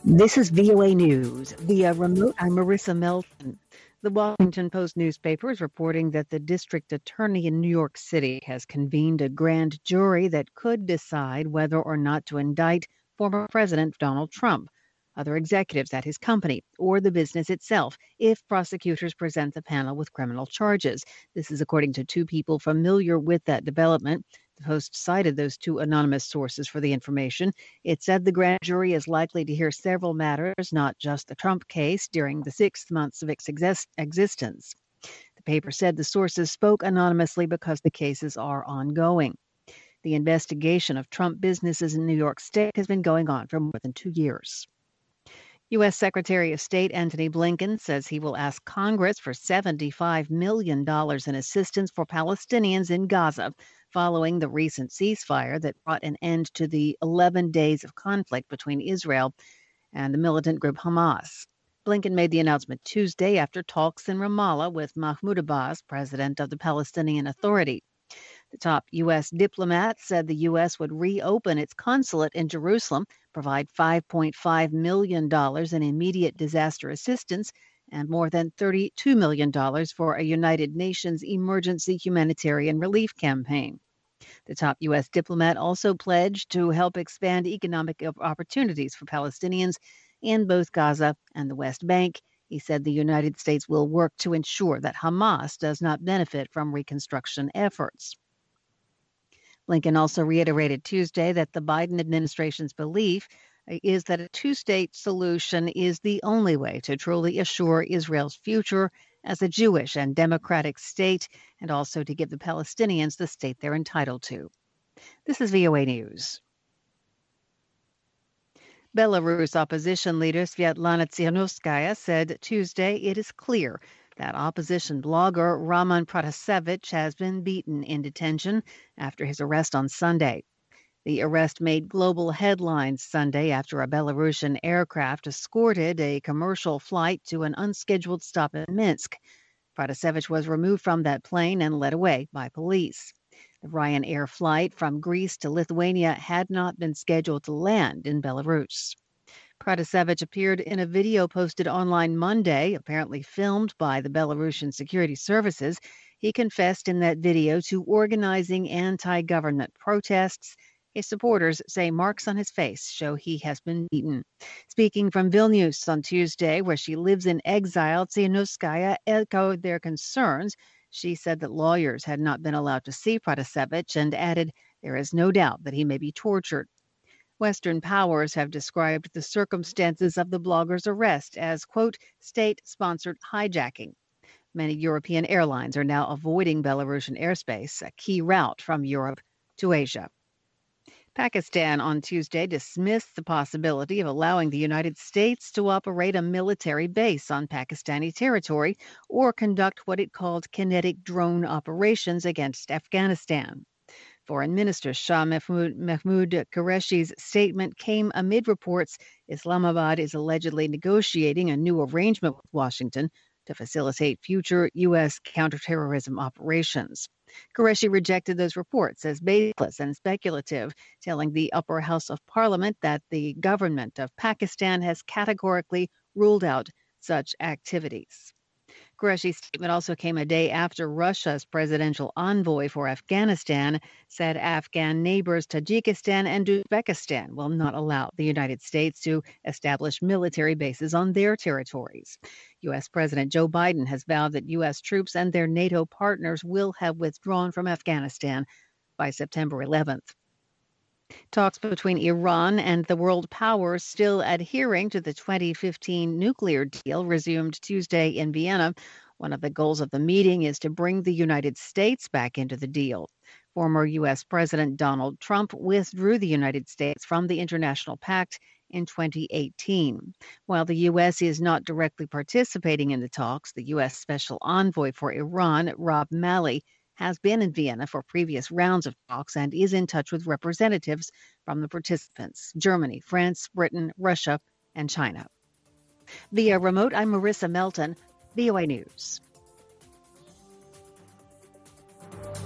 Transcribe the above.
This is VOA News. Via remote, I'm Marissa Melton. The Washington Post newspaper is reporting that the district attorney in New York City has convened a grand jury that could decide whether or not to indict former President Donald Trump, other executives at his company, or the business itself if prosecutors present the panel with criminal charges. This is according to two people familiar with that development. The Post cited those two anonymous sources for the information. It said the grand jury is likely to hear several matters, not just the Trump case, during the 6 months of its existence. The paper said the sources spoke anonymously because the cases are ongoing. The investigation of Trump businesses in New York State has been going on for more than 2 years. U.S. Secretary of State Antony Blinken says he will ask Congress for $75 million in assistance for Palestinians in Gaza following the recent ceasefire that brought an end to the 11 days of conflict between Israel and the militant group Hamas. Blinken made the announcement Tuesday after talks in Ramallah with Mahmoud Abbas, president of the Palestinian Authority. The top U.S. diplomat said the U.S. would reopen its consulate in Jerusalem, provide $5.5 million in immediate disaster assistance, and more than $32 million for a United Nations emergency humanitarian relief campaign. The top U.S. diplomat also pledged to help expand economic opportunities for Palestinians in both Gaza and the West Bank. He said the United States will work to ensure that Hamas does not benefit from reconstruction efforts. Blinken also reiterated Tuesday that the Biden administration's belief is that a two-state solution is the only way to truly assure Israel's future as a Jewish and democratic state, and also to give the Palestinians the state they're entitled to. This is VOA News. Belarus opposition leader Sviatlana Tsikhanouskaya said Tuesday it is clear that opposition blogger Roman Protasevich has been beaten in detention after his arrest on Sunday. The arrest made global headlines Sunday after a Belarusian aircraft escorted a commercial flight to an unscheduled stop in Minsk. Protasevich was removed from that plane and led away by police. The Ryanair flight from Greece to Lithuania had not been scheduled to land in Belarus. Protasevich appeared in a video posted online Monday, apparently filmed by the Belarusian security services. He confessed in that video to organizing anti-government protests. His supporters say marks on his face show he has been beaten. Speaking from Vilnius on Tuesday, where she lives in exile, Tsikhanouskaya echoed their concerns. She said that lawyers had not been allowed to see Protasevich and added, "There is no doubt that he may be tortured." Western powers have described the circumstances of the blogger's arrest as, quote, state-sponsored hijacking. Many European airlines are now avoiding Belarusian airspace, a key route from Europe to Asia. Pakistan on Tuesday dismissed the possibility of allowing the United States to operate a military base on Pakistani territory or conduct what it called kinetic drone operations against Afghanistan. Foreign Minister Shah Mahmood Qureshi's statement came amid reports Islamabad is allegedly negotiating a new arrangement with Washington to facilitate future U.S. counterterrorism operations. Qureshi rejected those reports as baseless and speculative, telling the upper house of parliament that the government of Pakistan has categorically ruled out such activities. Qureshi's statement also came a day after Russia's presidential envoy for Afghanistan said Afghan neighbors Tajikistan and Uzbekistan will not allow the United States to establish military bases on their territories. U.S. President Joe Biden has vowed that U.S. troops and their NATO partners will have withdrawn from Afghanistan by September 11th. Talks between Iran and the world powers still adhering to the 2015 nuclear deal resumed Tuesday in Vienna. One of the goals of the meeting is to bring the United States back into the deal. Former U.S. President Donald Trump withdrew the United States from the international pact in 2018. While the U.S. is not directly participating in the talks, the U.S. Special Envoy for Iran, Rob Malley, has been in Vienna for previous rounds of talks and is in touch with representatives from the participants, Germany, France, Britain, Russia, and China. Via remote, I'm Marissa Melton, VOA News.